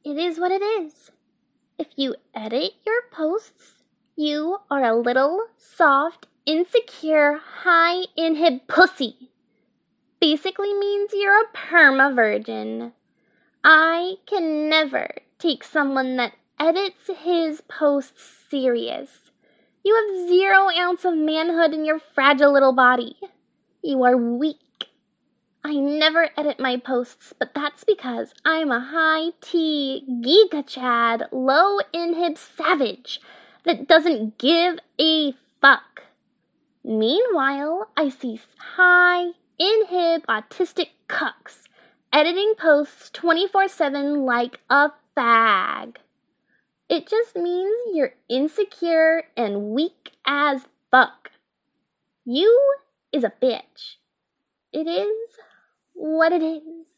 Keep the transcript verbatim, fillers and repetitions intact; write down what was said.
It is what it is. If you edit your posts, you are a little, soft, insecure, high-inhib pussy. Basically means you're a perma-virgin. I can never take someone that edits his posts serious. You have zero ounce of manhood in your fragile little body. You are weak. I never edit my posts, but that's because I'm a high-T, giga-chad, low-inhib savage that doesn't give a fuck. Meanwhile, I see high-inhib autistic cucks editing posts twenty-four seven like a fag. It just means you're insecure and weak as fuck. You is a bitch. It is what it is.